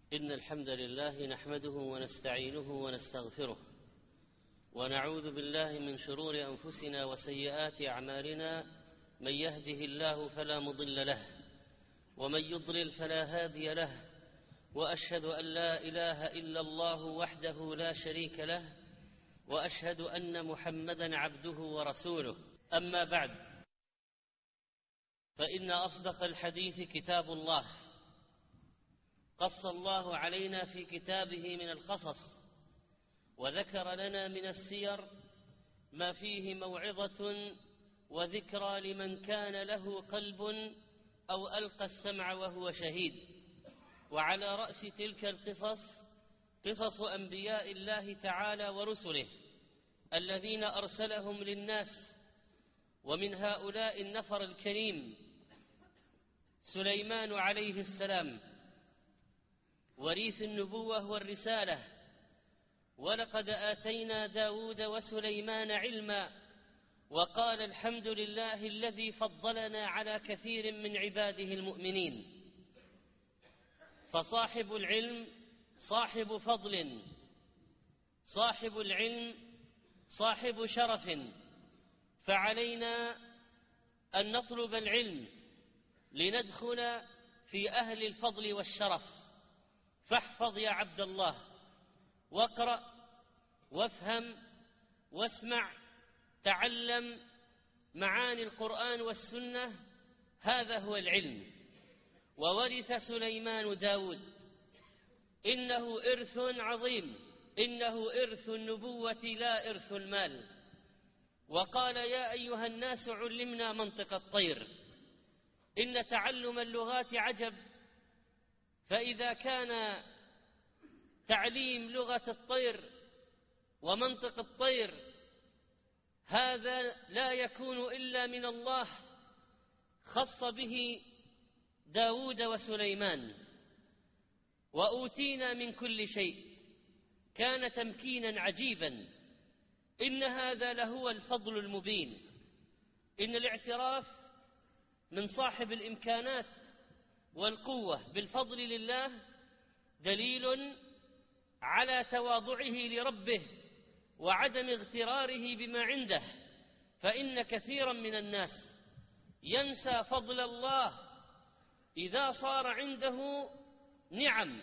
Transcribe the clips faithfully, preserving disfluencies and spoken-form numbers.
إن الحمد لله نحمده ونستعينه ونستغفره ونعوذ بالله من شرور أنفسنا وسيئات أعمالنا. من يهده الله فلا مضل له ومن يضلل فلا هادي له، وأشهد أن لا إله إلا الله وحده لا شريك له، وأشهد أن محمدا عبده ورسوله. أما بعد، فإن أصدق الحديث كتاب الله، قص الله علينا في كتابه من القصص، وذكر لنا من السير ما فيه موعظة وذكرى لمن كان له قلب أو ألقى السمع وهو شهيد. وعلى رأس تلك القصص قصص أنبياء الله تعالى ورسله الذين أرسلهم للناس، ومن هؤلاء النفر الكريم سليمان عليه السلام، وريث النبوة والرسالة. ولقد آتينا داود وسليمان علما، وقال الحمد لله الذي فضلنا على كثير من عباده المؤمنين. فصاحب العلم صاحب فضل، صاحب العلم صاحب شرف، فعلينا أن نطلب العلم لندخل في أهل الفضل والشرف. فاحفظ يا عبد الله، واقرأ وافهم واسمع، تعلم معاني القرآن والسنة، هذا هو العلم. وورث سليمان داود، إنه إرث عظيم، إنه إرث النبوة لا إرث المال. وقال يا أيها الناس علمنا منطق الطير، إن تعلم اللغات عجب، فإذا كان تعليم لغة الطير ومنطق الطير هذا لا يكون إلا من الله، خص به داود وسليمان. وأوتينا من كل شيء، كان تمكينا عجيبا. إن هذا لهو الفضل المبين. إن الاعتراف من صاحب الإمكانات والقوة بالفضل لله دليل على تواضعه لربه وعدم اغتراره بما عنده، فإن كثيرا من الناس ينسى فضل الله إذا صار عنده نعم.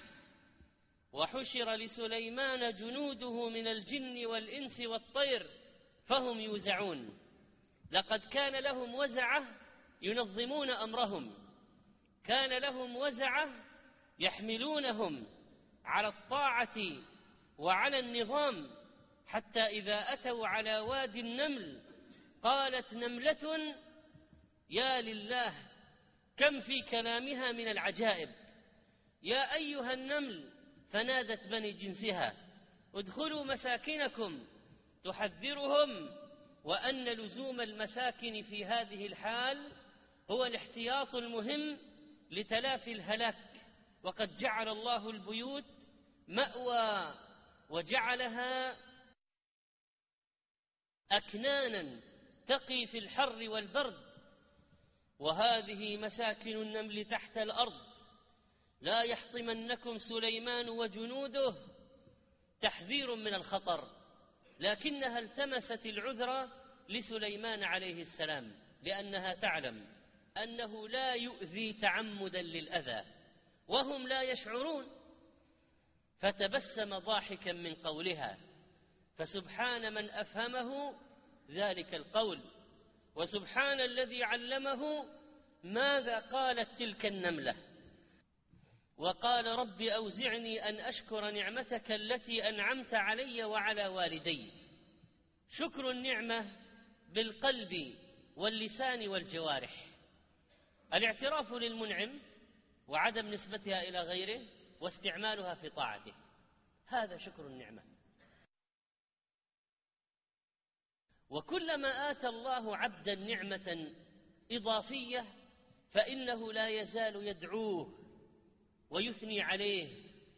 وحشر لسليمان جنوده من الجن والإنس والطير فهم يوزعون. لقد كان لهم وزعة ينظمون أمرهم، كان لهم وزعة يحملونهم على الطاعة وعلى النظام، حتى إذا أتوا على وادي النمل قالت نملة يا لله كم في كلامها من العجائب، يا أيها النمل، فنادت بني جنسها ادخلوا مساكنكم، تحذرهم وأن لزوم المساكن في هذه الحال هو الاحتياط المهم لتلافي الهلاك. وقد جعل الله البيوت مأوى وجعلها أكنانا تقي في الحر والبرد، وهذه مساكن النمل تحت الأرض. لا يحطمنكم سليمان وجنوده، تحذير من الخطر، لكنها التمست العذر لسليمان عليه السلام، لأنها تعلم أنه لا يؤذي تعمدا للأذى وهم لا يشعرون. فتبسم ضاحكا من قولها، فسبحان من أفهمه ذلك القول، وسبحان الذي علمه ماذا قالت تلك النملة. وقال رب أوزعني أن أشكر نعمتك التي أنعمت علي وعلى والدي. شكر النعمة بالقلب واللسان والجوارح، الاعتراف للمنعم وعدم نسبتها إلى غيره واستعمالها في طاعته، هذا شكر النعمة. وكلما آتى الله عبدا نعمة إضافية فإنه لا يزال يدعوه ويثني عليه.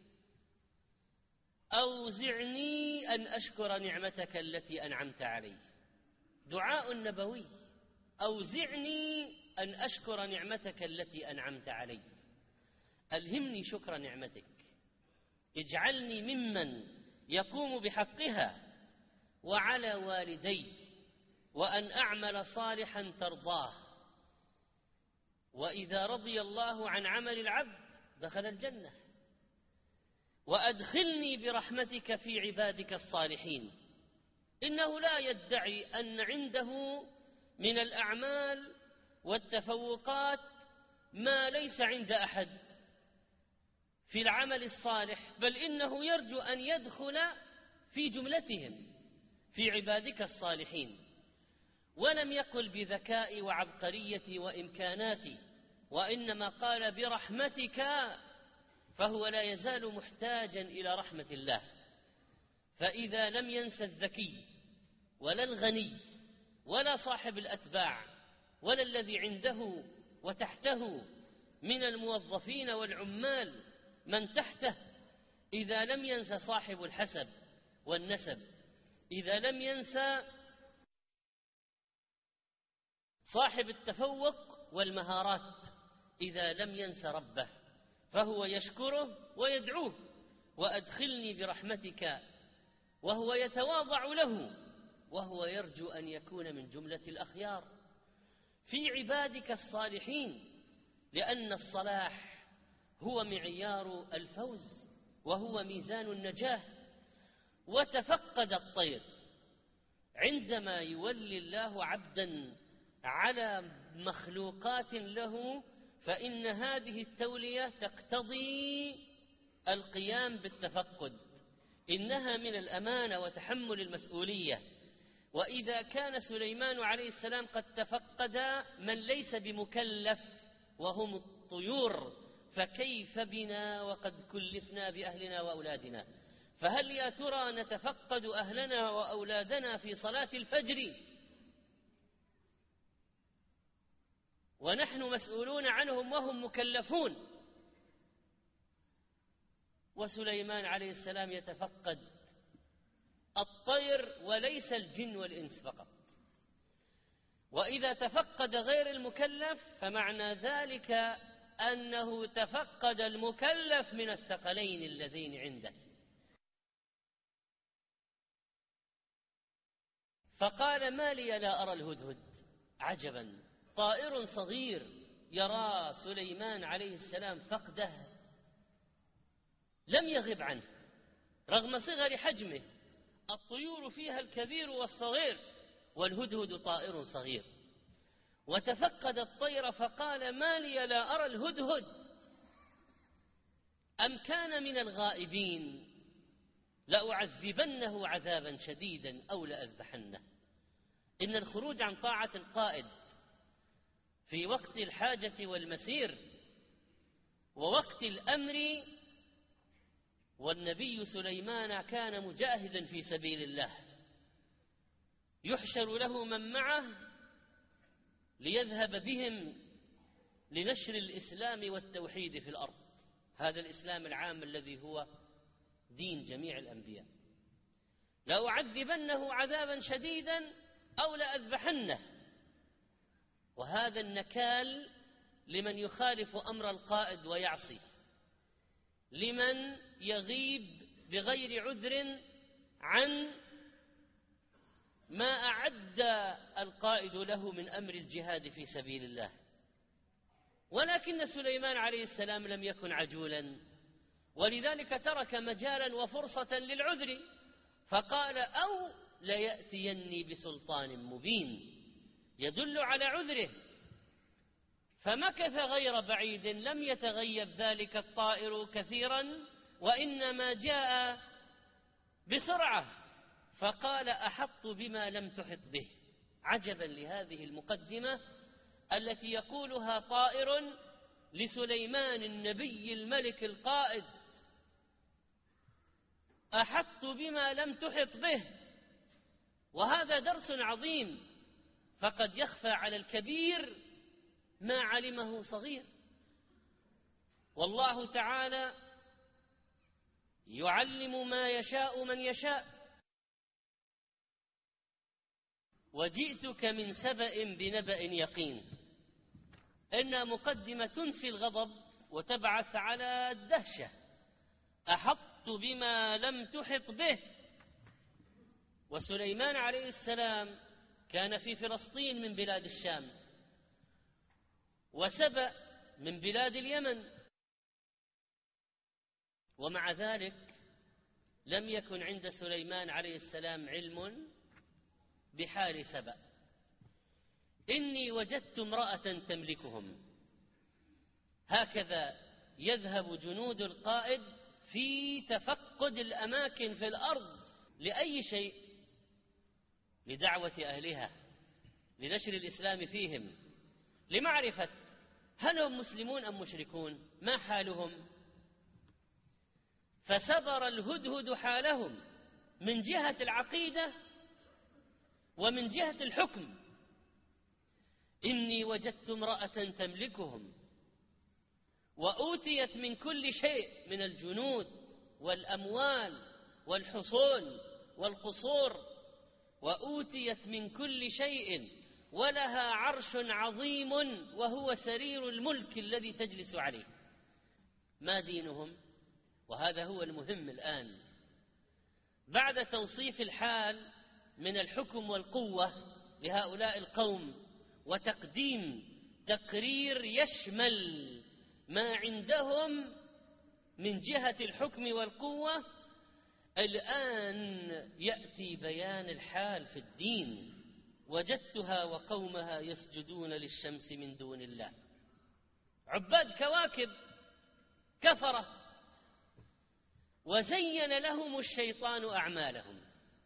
أوزعني أن أشكر نعمتك التي أنعمت علي، دعاء نبوي، أوزعني أن أشكر نعمتك التي أنعمت علي. ألهمني شكر نعمتك، اجعلني ممن يقوم بحقها وعلى والدي، وأن أعمل صالحا ترضاه. وإذا رضي الله عن عمل العبد دخل الجنة. وأدخلني برحمتك في عبادك الصالحين. إنه لا يدعي أن عنده من الأعمال والتفوقات ما ليس عند أحد في العمل الصالح، بل إنه يرجو أن يدخل في جملتهم في عبادك الصالحين. ولم يقل بذكائي وعبقريتي وإمكاناتي، وإنما قال برحمتك، فهو لا يزال محتاجا إلى رحمة الله. فإذا لم ينس الذكي ولا الغني ولا صاحب الأتباع ولا الذي عنده وتحته من الموظفين والعمال من تحته، إذا لم ينس صاحب الحسب والنسب، إذا لم ينسى صاحب التفوق والمهارات، إذا لم ينس ربه، فهو يشكره ويدعوه: وأدخلني برحمتك، وهو يتواضع له، وهو يرجو أن يكون من جملة الأخيار في عبادك الصالحين، لأن الصلاح هو معيار الفوز وهو ميزان النجاة. وتفقد الطير عندما يولي الله عبدا على مخلوقات له، فإن هذه التولية تقتضي القيام بالتفقد، إنها من الأمانة وتحمل المسؤولية. وإذا كان سليمان عليه السلام قد تفقد من ليس بمكلف وهم الطيور، فكيف بنا وقد كلفنا بأهلنا وأولادنا؟ فهل يا ترى نتفقد أهلنا وأولادنا في صلاة الفجر ونحن مسؤولون عنهم وهم مكلفون؟ وسليمان عليه السلام يتفقد الطير وليس الجن والإنس فقط. وإذا تفقد غير المكلف فمعنى ذلك أنه تفقد المكلف من الثقلين اللذين عنده. فقال: ما لي لا أرى الهدهد؟ عجبا، طائر صغير يرى سليمان عليه السلام فقده لم يغب عنه رغم صغر حجمه. الطيور فيها الكبير والصغير، والهدهد طائر صغير. وتفقد الطير فقال: ما لي لا أرى الهدهد؟ أم كان من الغائبين؟ لأعذبنه عذابا شديدا أو لأذبحنه. إن الخروج عن طاعة القائد في وقت الحاجة والمسير ووقت الأمر، والنبي سليمان كان مجاهدا في سبيل الله، يحشر له من معه ليذهب بهم لنشر الإسلام والتوحيد في الأرض، هذا الإسلام العام الذي هو دين جميع الأنبياء. لأعذبنه عذابا شديدا أو لأذبحنه. وهذا النكال لمن يخالف أمر القائد ويعصي، لمن يغيب بغير عذر عن ما أعد القائد له من أمر الجهاد في سبيل الله. ولكن سليمان عليه السلام لم يكن عجولا، ولذلك ترك مجالا وفرصة للعذر، فقال: أو ليأتيني بسلطان مبين يدل على عذره. فمكث غير بعيد، لم يتغيب ذلك الطائر كثيرا، وإنما جاء بسرعة فقال: أحط بما لم تحط به. عجبا لهذه المقدمة التي يقولها طائر لسليمان النبي الملك القائد: أحط بما لم تحط به. وهذا درس عظيم، فقد يخفى على الكبير ما علمه صغير. والله تعالى يعلم ما يشاء من يشاء. وجئتك من سبأ بنبأ يقين. إن مقدمة تنسي الغضب وتبعث على الدهشة. أحط أحط بما لم تحط به. وسليمان عليه السلام كان في فلسطين من بلاد الشام، وسبأ من بلاد اليمن، ومع ذلك لم يكن عند سليمان عليه السلام علم بحال سبأ. إني وجدت امرأة تملكهم. هكذا يذهب جنود القائد في تفقد الأماكن في الأرض. لأي شيء؟ لدعوة أهلها، لنشر الإسلام فيهم، لمعرفة هل هم مسلمون أم مشركون، ما حالهم. فسبر الهدهد حالهم من جهة العقيدة ومن جهة الحكم. إني وجدت امرأة تملكهم وأوتيت من كل شيء من الجنود والأموال والحصون والقصور، وأوتيت من كل شيء ولها عرش عظيم وهو سرير الملك الذي تجلس عليه. ما دينهم؟ وهذا هو المهم الآن. بعد توصيف الحال من الحكم والقوة لهؤلاء القوم وتقديم تقرير يشمل ما عندهم من جهة الحكم والقوة، الآن يأتي بيان الحال في الدين. وجدتها وقومها يسجدون للشمس من دون الله، عباد كواكب كفرة. وزين لهم الشيطان أعمالهم.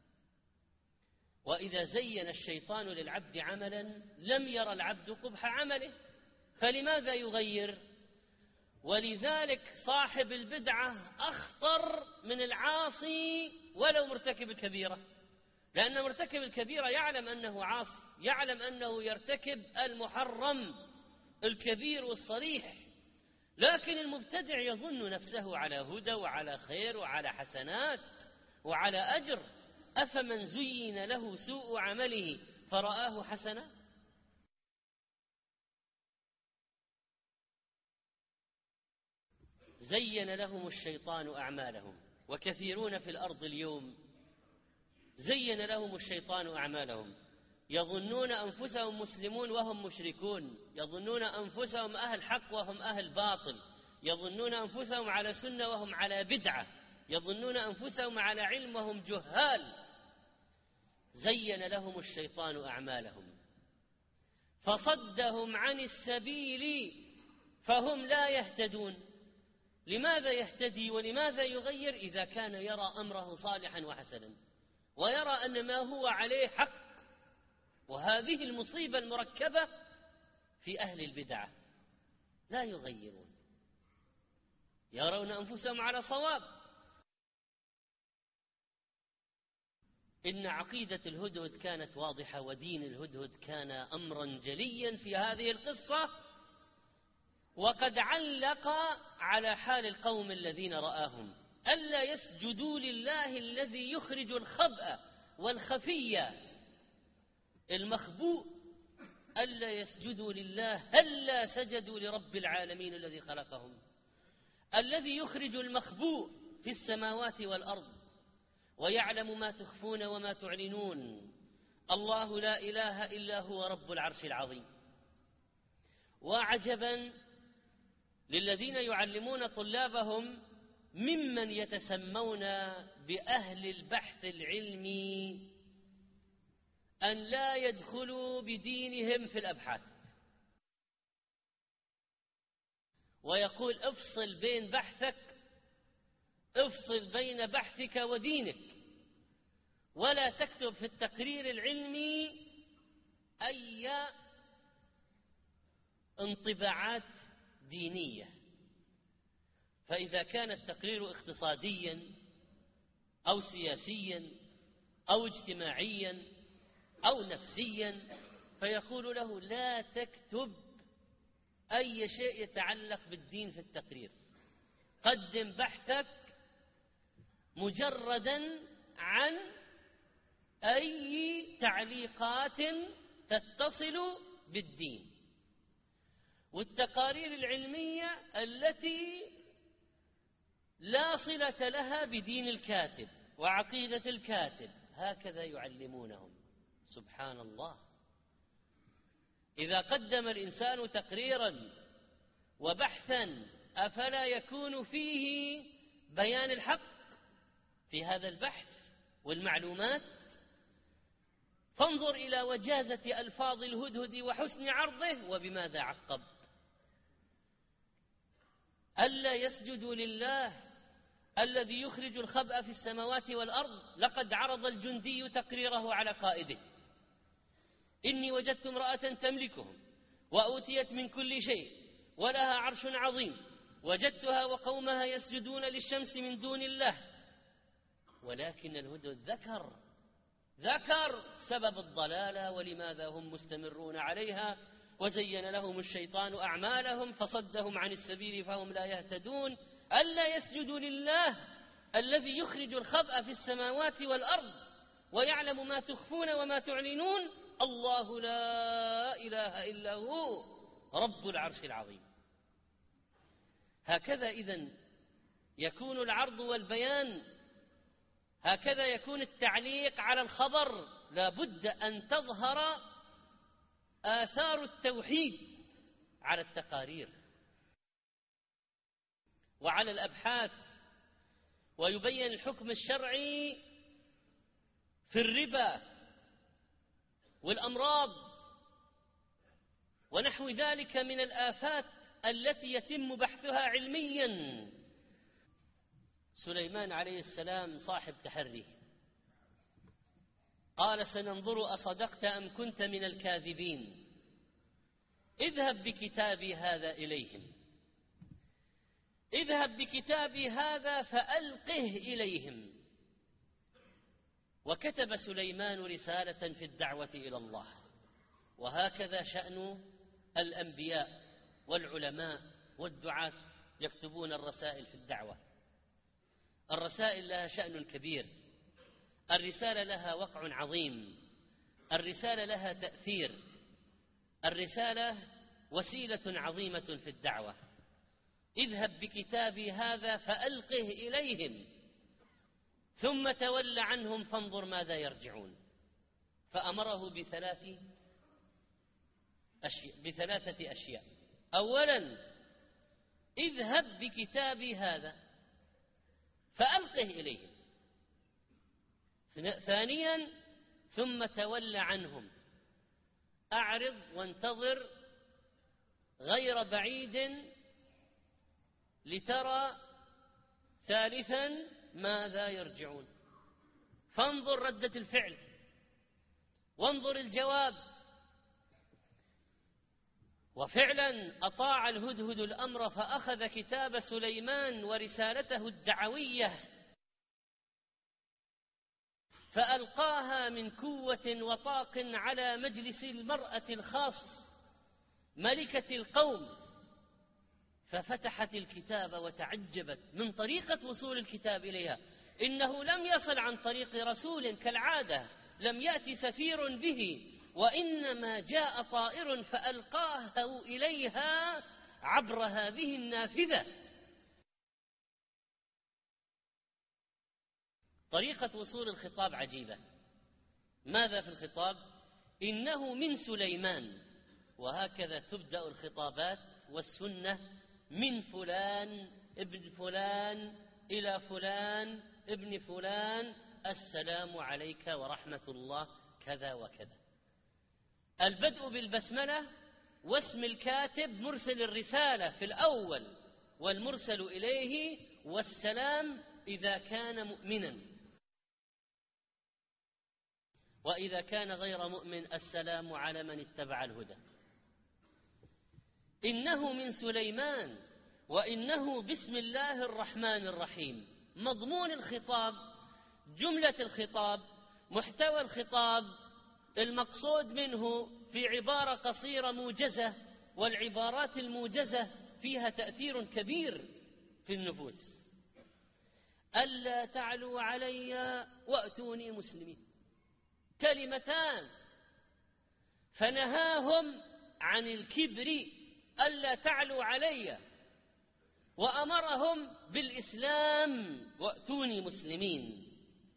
وإذا زين الشيطان للعبد عملا لم ير العبد قبح عمله، فلماذا يغير؟ ولذلك صاحب البدعة أخطر من العاصي ولو مرتكب الكبيرة، لأن مرتكب الكبيرة يعلم أنه عاصي، يعلم أنه يرتكب المحرم الكبير والصريح، لكن المبتدع يظن نفسه على هدى وعلى خير وعلى حسنات وعلى أجر. أفمن زين له سوء عمله فرآه حسنا؟ زين لهم الشيطان أعمالهم. وكثيرون في الأرض اليوم زين لهم الشيطان أعمالهم، يظنون أنفسهم مسلمون وهم مشركون، يظنون أنفسهم أهل حق وهم أهل باطل، يظنون أنفسهم على سنة وهم على بدعة، يظنون أنفسهم على علم وهم جهال. زين لهم الشيطان أعمالهم فصدهم عن السبيل فهم لا يهتدون. لماذا يهتدي ولماذا يغير إذا كان يرى أمره صالحا وحسنا ويرى أن ما هو عليه حق؟ وهذه المصيبة المركبة في أهل البدعة، لا يغيرون، يرون أنفسهم على صواب. إن عقيدة الهدهد كانت واضحة، ودين الهدهد كان أمرا جليا في هذه القصة، وقد علق على حال القوم الذين رآهم ألا يسجدوا لله الذي يخرج الخبأ والخفي المخبوء، ألا يسجدوا لله هلا سجدوا لرب العالمين الذي خلقهم، الذي يخرج المخبوء في السماوات والأرض ويعلم ما تخفون وما تعلنون. الله لا إله إلا هو رب العرش العظيم. وعجبا للذين يعلمون طلابهم ممن يتسمون بأهل البحث العلمي أن لا يدخلوا بدينهم في الأبحاث، ويقول افصل بين بحثك، افصل بين بحثك ودينك، ولا تكتب في التقرير العلمي أي انطباعات دينية. فإذا كان التقرير اقتصاديا أو سياسيا أو اجتماعيا أو نفسيا فيقول له لا تكتب أي شيء يتعلق بالدين في التقرير، قدم بحثك مجردا عن أي تعليقات تتصل بالدين. والتقارير العلمية التي لا صلة لها بدين الكاتب وعقيدة الكاتب، هكذا يعلمونهم. سبحان الله. إذا قدم الإنسان تقريرا وبحثا أفلا يكون فيه بيان الحق في هذا البحث والمعلومات؟ فانظر إلى وجازة ألفاظ الهدهد وحسن عرضه، وبماذا عقب؟ ألا يسجدوا لله الذي يخرج الخبأ في السماوات والأرض. لقد عرض الجندي تقريره على قائده: إني وجدت امرأة تملكهم وأوتيت من كل شيء ولها عرش عظيم، وجدتها وقومها يسجدون للشمس من دون الله. ولكن الهدهد ذكر ذكر سبب الضلالة ولماذا هم مستمرون عليها، وزين لهم الشيطان أعمالهم فصدهم عن السبيل فهم لا يهتدون. ألا يسجدوا لله الذي يخرج الخبأ في السماوات والأرض ويعلم ما تخفون وما تعلنون، الله لا إله إلا هو رب العرش العظيم. هكذا إذن يكون العرض والبيان، هكذا يكون التعليق على الخبر. لا بد أن تظهر آثار التوحيد على التقارير وعلى الأبحاث، ويبين الحكم الشرعي في الربا والأمراض ونحو ذلك من الآفات التي يتم بحثها علميا. سليمان عليه السلام صاحب تحري قال: سننظر أصدقت أم كنت من الكاذبين، اذهب بكتابي هذا إليهم، اذهب بكتابي هذا فألقه إليهم. وكتب سليمان رسالة في الدعوة إلى الله. وهكذا شأن الأنبياء والعلماء والدعاة، يكتبون الرسائل في الدعوة. الرسائل لها شأن كبير، الرسالة لها وقع عظيم، الرسالة لها تأثير، الرسالة وسيلة عظيمة في الدعوة. اذهب بكتابي هذا فألقه إليهم ثم تول عنهم فانظر ماذا يرجعون. فأمره بثلاث أشياء بثلاثة أشياء. أولا: اذهب بكتابي هذا فألقه إليهم. ثانيا: ثم تول عنهم، أعرض وانتظر غير بعيد لترى. ثالثا: ماذا يرجعون، فانظر ردة الفعل وانظر الجواب. وفعلا أطاع الهدهد الأمر فأخذ كتاب سليمان ورسالته الدعوية فألقاها من كوة وطاق على مجلس المرأة الخاص ملكة القوم، ففتحت الكتاب وتعجبت من طريقة وصول الكتاب إليها. إنه لم يصل عن طريق رسول كالعادة، لم يأتي سفير به، وإنما جاء طائر فألقاه إليها عبر هذه النافذة. طريقة وصول الخطاب عجيبة. ماذا في الخطاب؟ إنه من سليمان، وهكذا تبدأ الخطابات والسنة: من فلان ابن فلان إلى فلان ابن فلان، السلام عليك ورحمة الله كذا وكذا. البدء بالبسملة واسم الكاتب مرسل الرسالة في الأول والمرسل إليه، والسلام إذا كان مؤمنا، وإذا كان غير مؤمن السلام على من اتبع الهدى. إنه من سليمان وإنه بسم الله الرحمن الرحيم. مضمون الخطاب، جملة الخطاب، محتوى الخطاب، المقصود منه في عبارة قصيرة موجزة، والعبارات الموجزة فيها تأثير كبير في النفوس. ألا تعلوا علي وأتوني مسلمين، كلمتان، فنهاهم عن الكبر. ألا تعلوا علي، وأمرهم بالإسلام وأتوني مسلمين.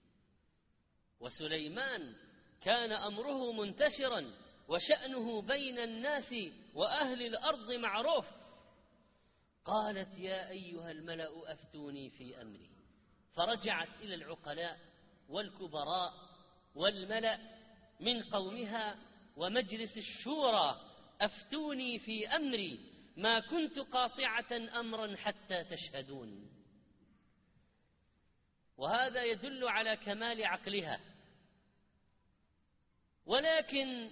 وسليمان كان أمره منتشرا وشأنه بين الناس وأهل الأرض معروف. قالت يا أيها الملأ أفتوني في أمري، فرجعت إلى العقلاء والكبراء والملأ من قومها ومجلس الشورى: أفتوني في أمري ما كنت قاطعة أمرا حتى تشهدون. وهذا يدل على كمال عقلها. ولكن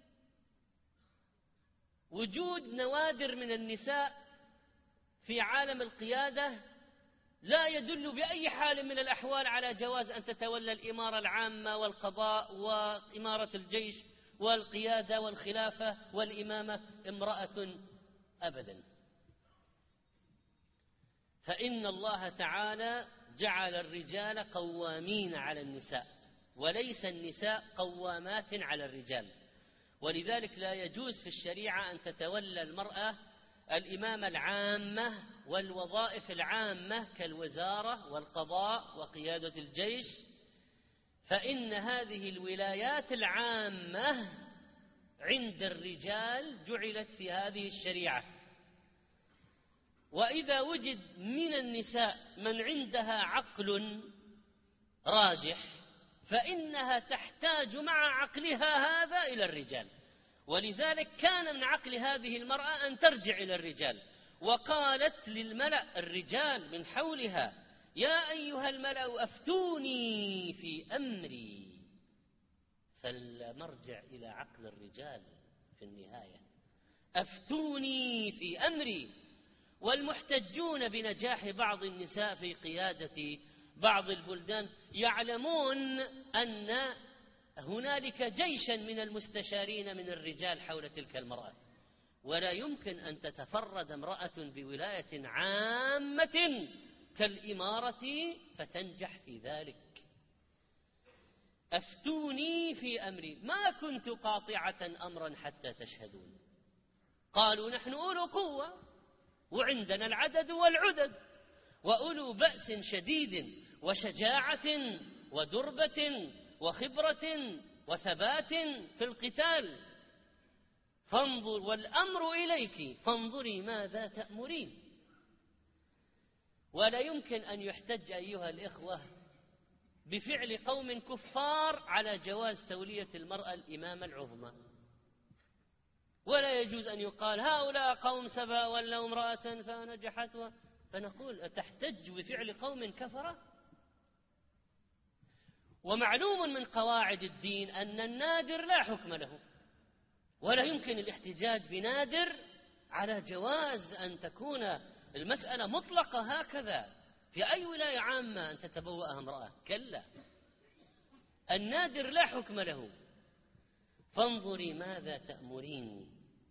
وجود نوادر من النساء في عالم القيادة لا يدل بأي حال من الأحوال على جواز أن تتولى الإمارة العامة والقضاء وإمارة الجيش والقيادة والخلافة والإمامة امرأة أبدا. فإن الله تعالى جعل الرجال قوامين على النساء، وليس النساء قوامات على الرجال. ولذلك لا يجوز في الشريعة أن تتولى المرأة الإمامة العامة والوظائف العامة كالوزارة والقضاء وقيادة الجيش، فإن هذه الولايات العامة عند الرجال جعلت في هذه الشريعة. وإذا وجد من النساء من عندها عقل راجح فإنها تحتاج مع عقلها هذا إلى الرجال. ولذلك كان من عقل هذه المرأة أن ترجع إلى الرجال، وقالت للملأ الرجال من حولها: يا أيها الملأ أفتوني في أمري. فالمرجع إلى عقل الرجال في النهاية: أفتوني في أمري. والمحتجون بنجاح بعض النساء في قيادة بعض البلدان يعلمون أن هنالك جيشا من المستشارين من الرجال حول تلك المرأة، ولا يمكن أن تتفرد امرأة بولاية عامة كالإمارة فتنجح في ذلك. أفتوني في أمري ما كنت قاطعة أمرا حتى تشهدون. قالوا: نحن أولو قوة وعندنا العدد والعدد وأولو بأس شديد وشجاعة ودربة وخبرة وثبات في القتال، فانظر والأمر إليك فانظري ماذا تأمرين. ولا يمكن أن يحتج أيها الإخوة بفعل قوم كفار على جواز تولية المرأة الإمامة العظمى. ولا يجوز أن يقال هؤلاء قوم سبأ ولوا امرأة فنجحت، فنقول أتحتج بفعل قوم كفرة؟ ومعلوم من قواعد الدين أن النادر لا حكم له، ولا يمكن الاحتجاج بنادر على جواز أن تكون المسألة مطلقة هكذا في أي ولاية عامة أن تتبوأها امرأة. كلا، النادر لا حكم له. فانظري ماذا تأمرين.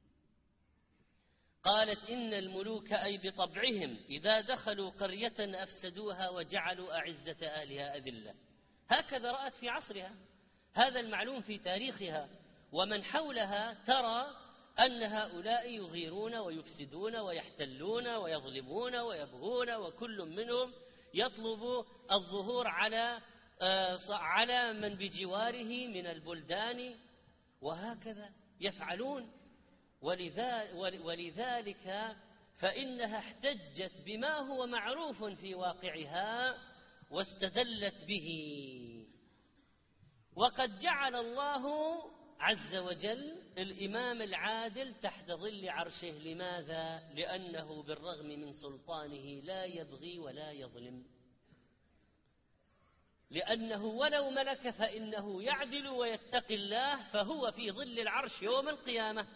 قالت: إن الملوك أي بطبعهم إذا دخلوا قرية أفسدوها وجعلوا أعزة أهلها أذلة. هكذا رأت في عصرها، هذا المعلوم في تاريخها. ومن حولها ترى أن هؤلاء يغيرون ويفسدون ويحتلون ويظلمون ويبغون، وكل منهم يطلب الظهور على على من بجواره من البلدان، وهكذا يفعلون. ولذلك فإنها احتجت بما هو معروف في واقعها واستدلت به. وقد جعل الله عز وجل الإمام العادل تحت ظل عرشه. لماذا؟ لأنه بالرغم من سلطانه لا يبغي ولا يظلم، لأنه ولو ملك فإنه يعدل ويتقي الله، فهو في ظل العرش يوم القيامة.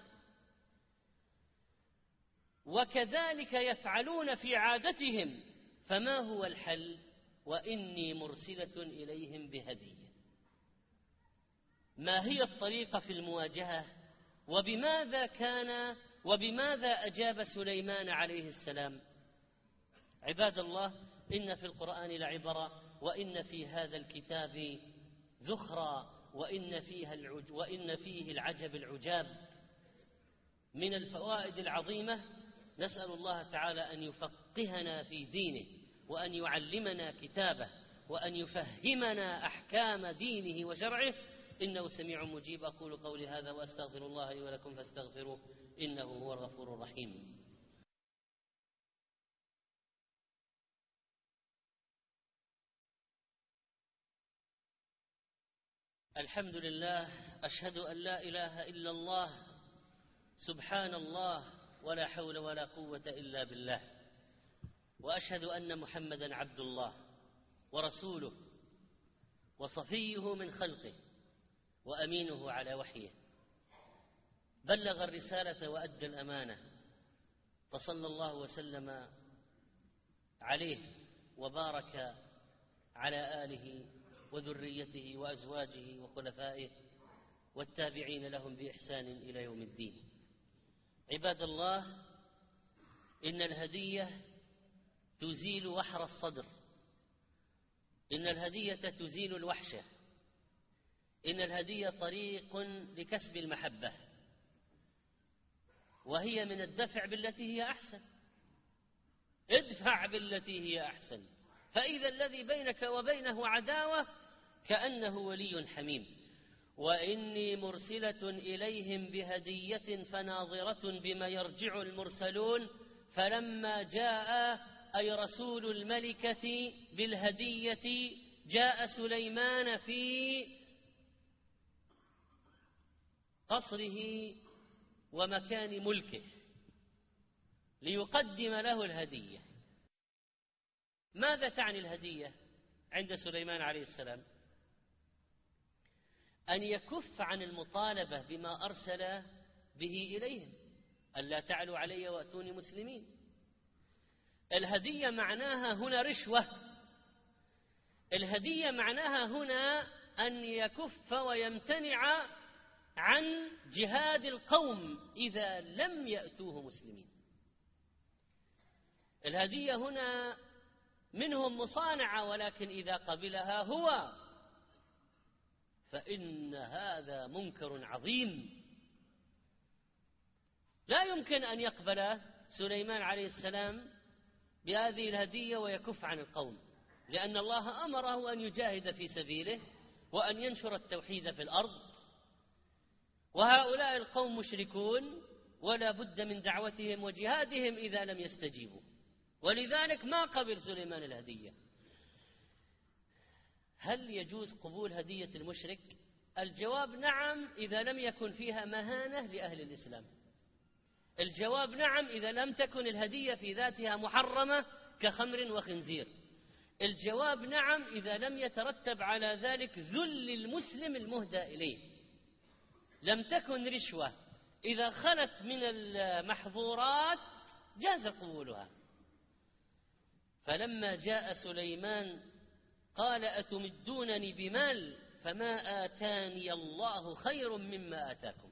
وكذلك يفعلون في عادتهم. فما هو الحل؟ وإني مرسلة إليهم بهدية. ما هي الطريقة في المواجهة؟ وبماذا كان وبماذا أجاب سليمان عليه السلام؟ عباد الله، إن في القرآن لعبرة، وإن في هذا الكتاب ذخرى، وإن فيها العج وإن فيه العجب العجاب. من الفوائد العظيمة نسأل الله تعالى أن يفقهنا في دينه، وأن يعلمنا كتابه، وأن يفهمنا أحكام دينه وشرعه، إنه سميع مجيب. أقول قولي هذا وأستغفر الله لي ولكم فاستغفروه إنه هو الغفور الرحيم. الحمد لله، أشهد أن لا إله إلا الله، سبحان الله، ولا حول ولا قوة إلا بالله، وأشهد أن محمدا عبد الله ورسوله وصفيه من خلقه وأمينه على وحيه، بلغ الرسالة وأدى الأمانة، فصلى الله وسلم عليه وبارك على آله وذريته وأزواجه وخلفائه والتابعين لهم بإحسان إلى يوم الدين. عباد الله، إن الهدية تزيل وحر الصدر، إن الهدية تزيل الوحشة، إن الهدية طريق لكسب المحبة، وهي من الدفع بالتي هي أحسن. ادفع بالتي هي أحسن، فإذا الذي بينك وبينه عداوة كأنه ولي حميم. وإني مرسلة إليهم بهدية فناظرة بما يرجع المرسلون. فلما جاء أي رسول الملكة بالهدية جاء سليمان في قصره ومكان ملكه ليقدم له الهدية. ماذا تعني الهدية عند سليمان عليه السلام؟ أن يكف عن المطالبة بما أرسل به إليهم، ألا تعلوا علي وأتوني مسلمين. الهدية معناها هنا رشوة، الهدية معناها هنا أن يكف ويمتنع عن جهاد القوم إذا لم يأتوه مسلمين. الهدية هنا منهم مصانعة، ولكن إذا قبلها هو فإن هذا منكر عظيم. لا يمكن أن يقبل سليمان عليه السلام بهذه الهدية ويكف عن القوم، لأن الله أمره أن يجاهد في سبيله وأن ينشر التوحيد في الأرض، وهؤلاء القوم مشركون ولا بد من دعوتهم وجهادهم إذا لم يستجيبوا، ولذلك ما قبل سليمان الهدية. هل يجوز قبول هدية المشرك؟ الجواب نعم، إذا لم يكن فيها مهانة لأهل الإسلام. الجواب نعم إذا لم تكن الهدية في ذاتها محرمة كخمر وخنزير. الجواب نعم إذا لم يترتب على ذلك ذل المسلم المهدى إليه. لم تكن رشوة، إذا خلت من المحظورات جاز قبولها. فلما جاء سليمان قال أتمدونني بمال فما آتاني الله خير مما آتاكم.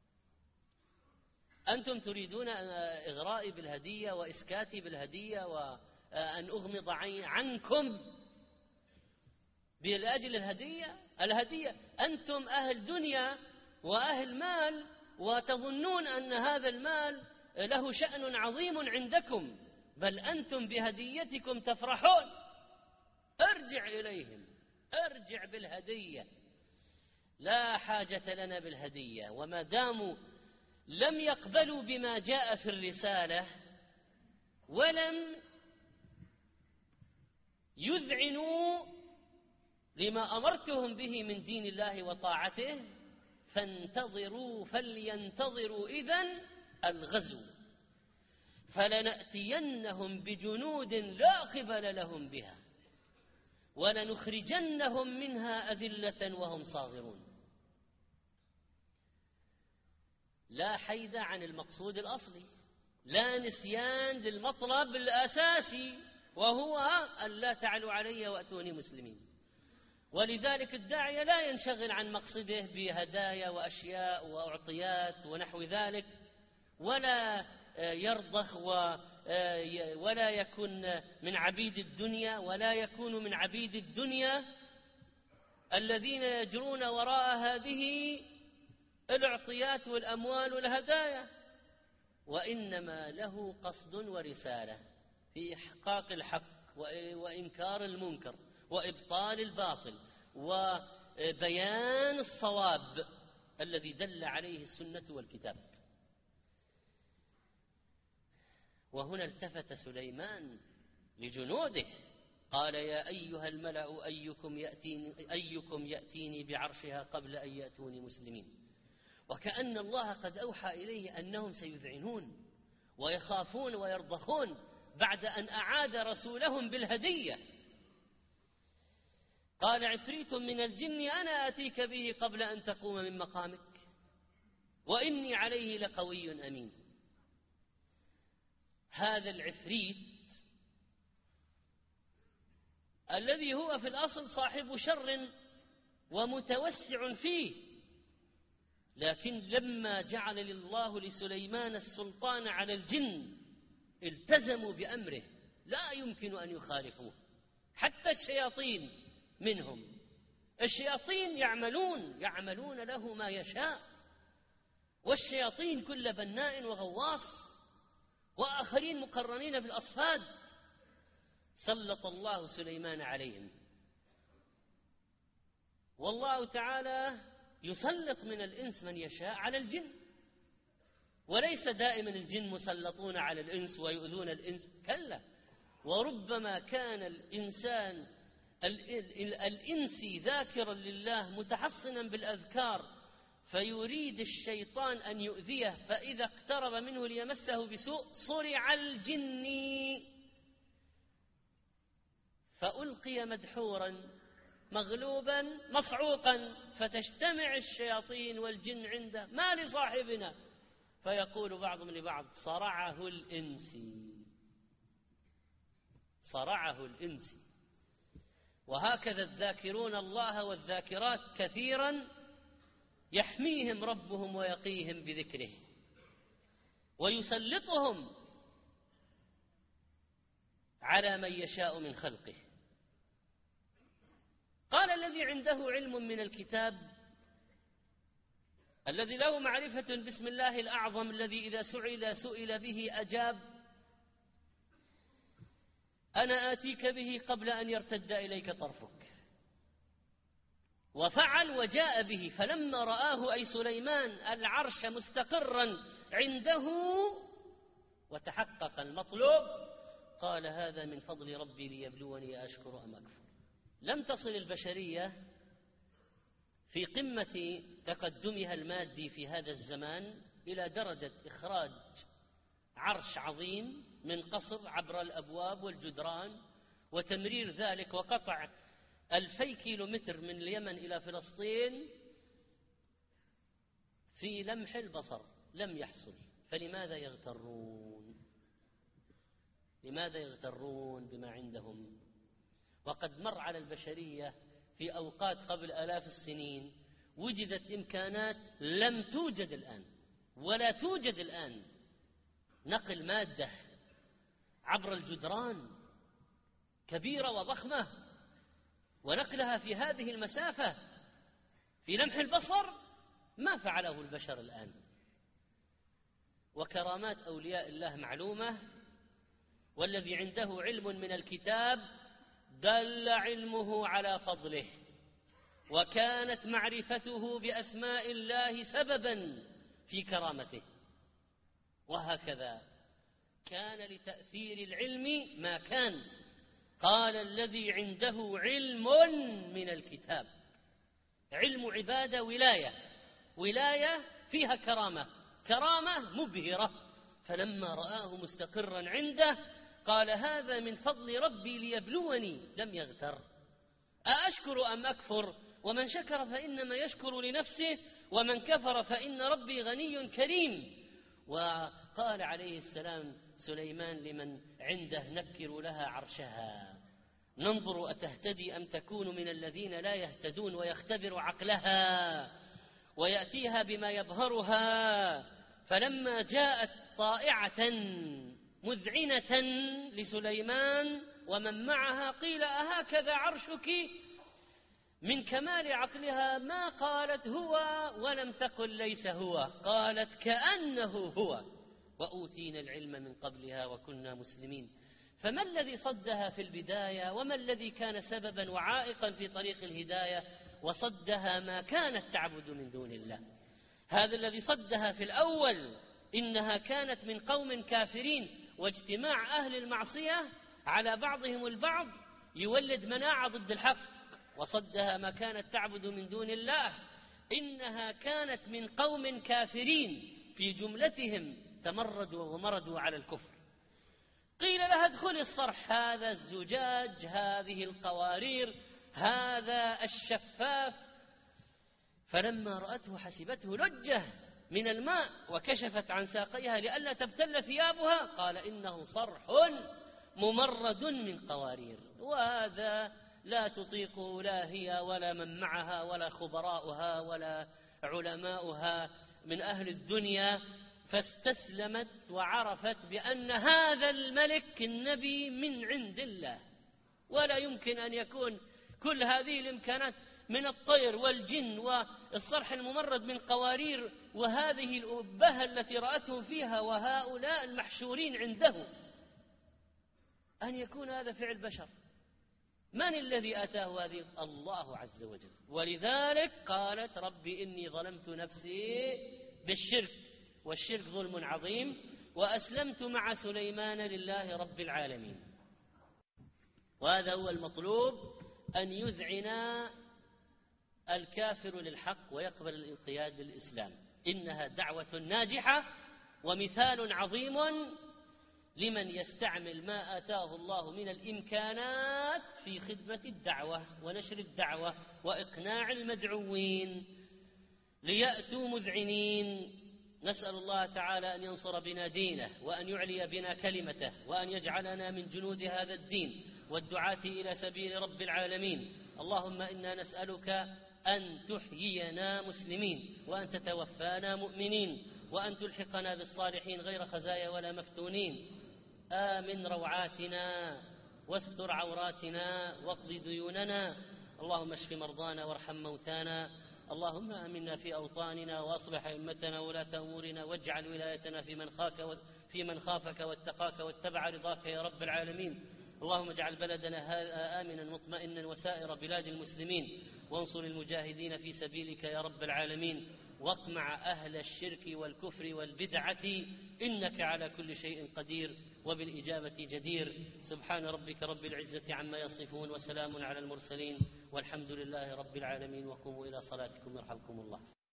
أنتم تريدون إغرائي بالهدية وإسكاتي بالهدية وأن أغمض عنكم بالأجل الهدية. الهدية أنتم أهل دنيا وأهل مال، وتظنون أن هذا المال له شأن عظيم عندكم، بل أنتم بهديتكم تفرحون. ارجع إليهم، ارجع بالهدية. لا حاجة لنا بالهدية، وما داموا لم يقبلوا بما جاء في الرسالة ولم يذعنوا لما أمرتهم به من دين الله وطاعته فانتظروا فلينتظروا إذن الغزو، فلنأتينهم بجنود لا قبل لهم بها ولنخرجنهم منها أذلة وهم صاغرون. لا حيد عن المقصود الأصلي، لا نسيان للمطلب الأساسي، وهو أن لا تعلوا علي وأتوني مسلمين. ولذلك الداعية لا ينشغل عن مقصده بهدايا وأشياء وأعطيات ونحو ذلك، ولا يرضخ ولا يكون من عبيد الدنيا، ولا يكون من عبيد الدنيا الذين يجرون وراء هذه الأعطيات والأموال والهدايا. وإنما له قصد ورسالة في إحقاق الحق وإنكار المنكر وإبطال الباطل وبيان الصواب الذي دل عليه السنة والكتاب. وهنا التفت سليمان لجنوده قال يا أيها الملأ أيكم يأتيني, أيكم يأتيني بعرشها قبل أن يأتوني مسلمين. وكأن الله قد أوحى إليه أنهم سيذعنون ويخافون ويرضخون بعد أن أعاد رسولهم بالهدية. قال عفريت من الجن أنا آتيك به قبل أن تقوم من مقامك وإني عليه لقوي أمين. هذا العفريت الذي هو في الأصل صاحب شر ومتوسع فيه، لكن لما جعل الله لسليمان السلطان على الجن التزموا بأمره، لا يمكن أن يخالفوه حتى الشياطين منهم. الشياطين يعملون يعملون له ما يشاء، والشياطين كل بناء وغواص وآخرين مقرنين بالأصفاد سلط الله سليمان عليهم. والله تعالى يسلط من الإنس من يشاء على الجن، وليس دائما الجن مسلطون على الإنس ويؤذون الإنس، كلا، وربما كان الإنسان الإنسي ذاكرا لله متحصنا بالأذكار فيريد الشيطان أن يؤذيه، فإذا اقترب منه ليمسه بسوء صرع الجن فألقي مدحورا مغلوبا مصعوقا، فتجتمع الشياطين والجن عنده ما لصاحبنا، فيقول بعضهم لبعض صرعه الإنسي صرعه الإنسي. وهكذا الذاكرون الله والذاكرات كثيرا يحميهم ربهم ويقيهم بذكره ويسلطهم على من يشاء من خلقه. قال الذي عنده علم من الكتاب الذي له معرفة باسم الله الأعظم الذي إذا سئل سئل به أجاب أنا آتيك به قبل أن يرتد إليك طرفك. وفعل وجاء به، فلما رآه أي سليمان العرش مستقرا عنده وتحقق المطلوب قال هذا من فضل ربي ليبلوني أشكر أم أكفر. لم تصل البشرية في قمة تقدمها المادي في هذا الزمان إلى درجة إخراج عرش عظيم من قصر عبر الأبواب والجدران وتمرير ذلك وقطع ألفي كيلو متر من اليمن إلى فلسطين في لمح البصر. لم يحصل. فلماذا يغترون؟ لماذا يغترون بما عندهم؟ وقد مر على البشرية في أوقات قبل آلاف السنين وجدت إمكانات لم توجد الآن ولا توجد الآن، نقل مادة عبر الجدران كبيرة وضخمة ونقلها في هذه المسافة في لمح البصر ما فعله البشر الآن. وكرامات أولياء الله معلومة، والذي عنده علم من الكتاب دل علمه على فضله، وكانت معرفته بأسماء الله سببا في كرامته. وهكذا كان لتأثير العلم ما كان. قال الذي عنده علم من الكتاب، علم عبادة ولاية، ولاية فيها كرامة، كرامة مبهرة. فلما رآه مستقرا عنده قال هذا من فضل ربي ليبلوني. لم يغتر. أأشكر أم أكفر؟ ومن شكر فإنما يشكر لنفسه ومن كفر فإن ربي غني كريم. وقال عليه السلام سليمان لمن عنده نكر لها عرشها ننظر أتهتدي أم تكون من الذين لا يهتدون، ويختبر عقلها ويأتيها بما يبهرها. فلما جاءت طائعة مذعنة لسليمان ومن معها قيل أهكذا عرشك؟ من كمال عقلها ما قالت هو ولم تقل ليس هو، قالت كأنه هو، وأوتينا العلم من قبلها وكنا مسلمين. فما الذي صدها في البداية؟ وما الذي كان سببا وعائقا في طريق الهداية وصدها ما كانت تعبد من دون الله؟ هذا الذي صدها في الأول إنها كانت من قوم كافرين، واجتماع أهل المعصية على بعضهم البعض يولد مناعة ضد الحق. وصدها ما كانت تعبد من دون الله إنها كانت من قوم كافرين في جملتهم تمردوا ومردوا على الكفر. قيل لها ادخلي الصرح، هذا الزجاج، هذه القوارير، هذا الشفاف. فلما رأته حسبته لجة من الماء وكشفت عن ساقيها لئلا تبتل ثيابها، قال إنه صرح ممرد من قوارير. وهذا لا تطيقه لا هي ولا من معها ولا خبراؤها ولا علماؤها من أهل الدنيا. فاستسلمت وعرفت بأن هذا الملك النبي من عند الله، ولا يمكن أن يكون كل هذه الإمكانات من الطير والجن والصرح الممرد من قوارير وهذه الأبهة التي رأته فيها وهؤلاء المحشورين عنده، أن يكون هذا فعل بشر. من الذي أتاه هذه؟ الله عز وجل. ولذلك قالت ربي إني ظلمت نفسي بالشرك، والشرك ظلم عظيم، وأسلمت مع سليمان لله رب العالمين. وهذا هو المطلوب، أن يذعن الكافر للحق ويقبل الانقياد للإسلام. إنها دعوة ناجحة ومثال عظيم لمن يستعمل ما آتاه الله من الإمكانات في خدمة الدعوة ونشر الدعوة وإقناع المدعوين ليأتوا مذعنين. نسأل الله تعالى أن ينصر بنا دينه، وأن يعلي بنا كلمته، وأن يجعلنا من جنود هذا الدين والدعاة إلى سبيل رب العالمين. اللهم إنا نسألك أن تحيينا مسلمين، وأن تتوفانا مؤمنين، وأن تلحقنا بالصالحين غير خزايا ولا مفتونين. آمن روعاتنا واستر عوراتنا واقض ديوننا. اللهم اشف مرضانا وارحم موتانا. اللهم آمنا في أوطاننا وأصلح أئمتنا وولاة أمورنا، واجعل ولايتنا في من خاك في من خافك واتقاك واتبع رضاك يا رب العالمين. اللهم اجعل بلدنا آمنا مطمئنا وسائر بلاد المسلمين، وانصر المجاهدين في سبيلك يا رب العالمين، واقمع أهل الشرك والكفر والبدعة، إنك على كل شيء قدير وبالإجابة جدير. سبحان ربك رب العزة عما يصفون، وسلام على المرسلين، والحمد لله رب العالمين. وقوموا إلى صلاتكم يرحمكم الله.